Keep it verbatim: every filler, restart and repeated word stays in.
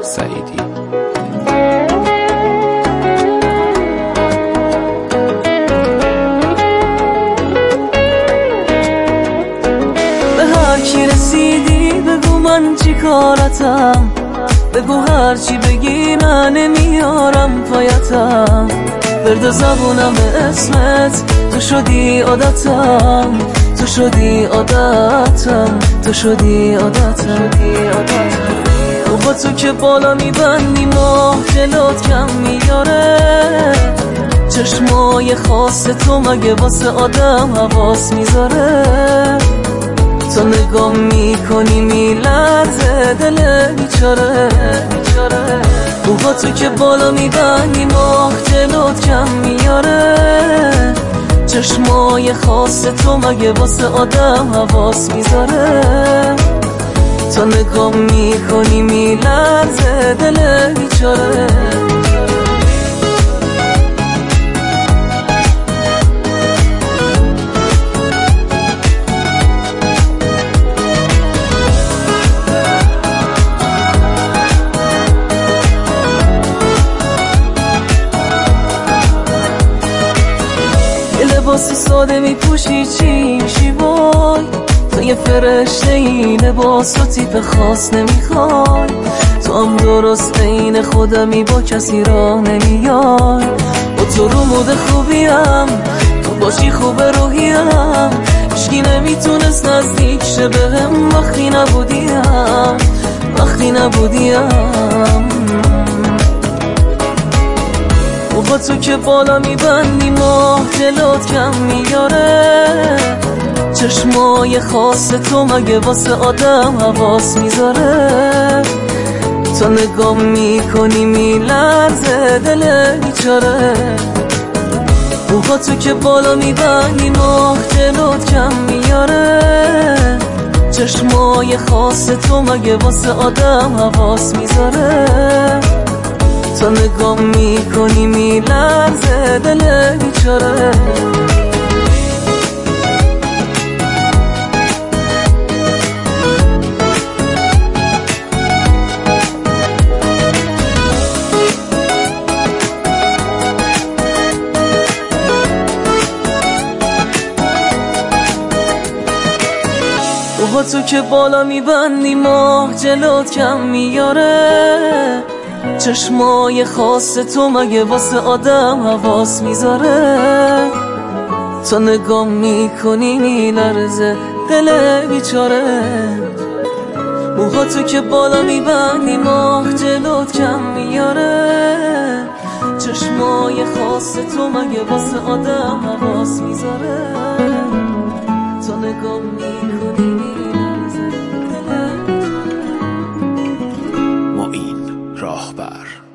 سعیدی. به هر کی رسیدی بگو من چی کارتم، بگو هر چی بگی من نمیارم پایتم. برد زبونم به اسمت، تو شدی عادتم، تو شدی عادتم، تو شدی عادتم. و با تو که بالا میبندی ماه جلوت کم میاره، چشمای خاص تو مگه واسه آدم حواس میذاره. تو نگاه میکنی میلرزه دل بیچاره. و با تو که بالا میبندی ماه جلوت کم میاره، چشمای خاص تو مگه واسه آدم حواس میذاره. تو نگاه میکنی میلرزه دل بیچاره. لباس ساده میپوشی چی میشی وای، تو یه فرشته این لباس و تیپ خاص نمیخوای. تو هم درست این خودمی با کسی راه نمیای. و تو رو مود خوبیم، تو باشی خوب روحیم، هیچکی نمیتونست نزدیک شه بهم وقتی نبودیم، وقتی نبودیم. و با تو که بالا میبندی ماه جلوت کم میاره، چشمای خاص تو مگه واسه آدم حواس میذاره. تو نگاه میکنی میلرزه دل بیچاره. و با تو که بالا میبندی ماه جلوت کم میاره، چشمای خاص تو مگه واسه آدم حواس میذاره. تو نگاه میکنی میلرزه دل بیچاره. و با تو که بالا میبندی ماه جلوت کم میاره، چشمای خاص تو مگه واسه آدم حواس میذاره. تو نگاه میکنی میلرزه دل بیچاره. موها تو که بالا میبندی ماه جلوت کم میاره، چشمای خاص تو مگه واسه آدم حواس میذاره. تو نگاه میکنی میلرزه دل بیچاره. معین راهبر.